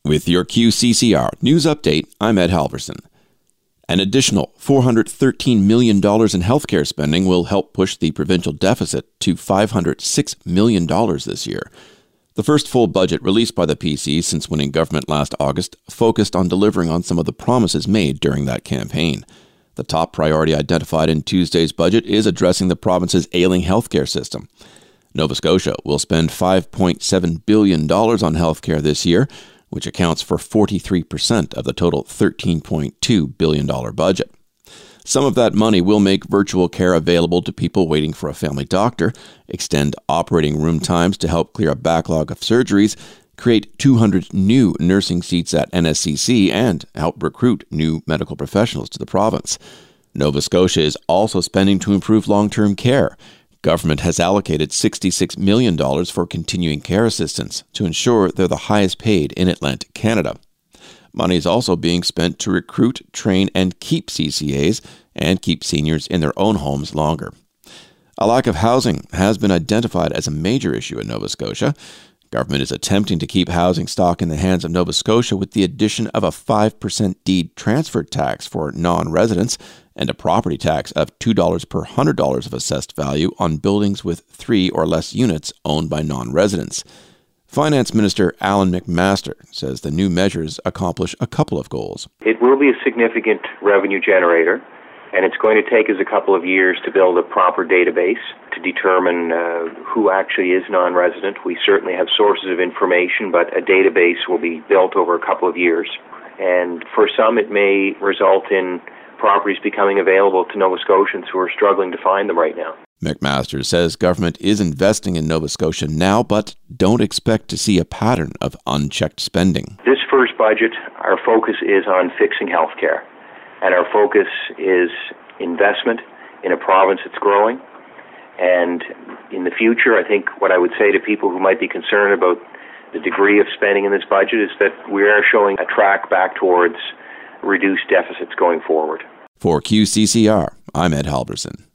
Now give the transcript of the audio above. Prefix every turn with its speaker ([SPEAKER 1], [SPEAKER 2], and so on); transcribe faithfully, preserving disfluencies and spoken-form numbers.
[SPEAKER 1] With your Q C C R News Update, I'm Ed Halverson. An additional four hundred thirteen million dollars in healthcare spending will help push the provincial deficit to five hundred six million dollars this year. The first full budget released by the P C since winning government last August focused on delivering on some of the promises made during that campaign. The top priority identified in Tuesday's budget is addressing the province's ailing healthcare system. Nova Scotia will spend five point seven billion dollars on healthcare this year, which accounts for forty-three percent of the total thirteen point two billion dollars budget. Some of that money will make virtual care available to people waiting for a family doctor, extend operating room times to help clear a backlog of surgeries, create two hundred new nursing seats at N S C C, and help recruit new medical professionals to the province. Nova Scotia is also spending to improve long-term care. Government has allocated sixty-six million dollars for continuing care assistance to ensure they're the highest paid in Atlantic Canada. Money is also being spent to recruit, train, and keep C C As and keep seniors in their own homes longer. A lack of housing has been identified as a major issue in Nova Scotia. Government is attempting to keep housing stock in the hands of Nova Scotia with the addition of a five percent deed transfer tax for non-residents and a property tax of two dollars per one hundred dollars of assessed value on buildings with three or less units owned by non-residents. Finance Minister Allan McMaster says the new measures accomplish a couple of goals.
[SPEAKER 2] It will be a significant revenue generator, and it's going to take us a couple of years to build a proper database to determine uh, who actually is non-resident. We certainly have sources of information, but a database will be built over a couple of years. And for some, it may result in properties becoming available to Nova Scotians who are struggling to find them right now.
[SPEAKER 1] McMaster says government is investing in Nova Scotia now, but don't expect to see a pattern of unchecked spending.
[SPEAKER 2] This first budget, our focus is on fixing healthcare, and our focus is investment in a province that's growing. And in the future, I think what I would say to people who might be concerned about the degree of spending in this budget is that we are showing a track back towards reduced deficits going forward.
[SPEAKER 1] For Q C C R, I'm Ed Halverson.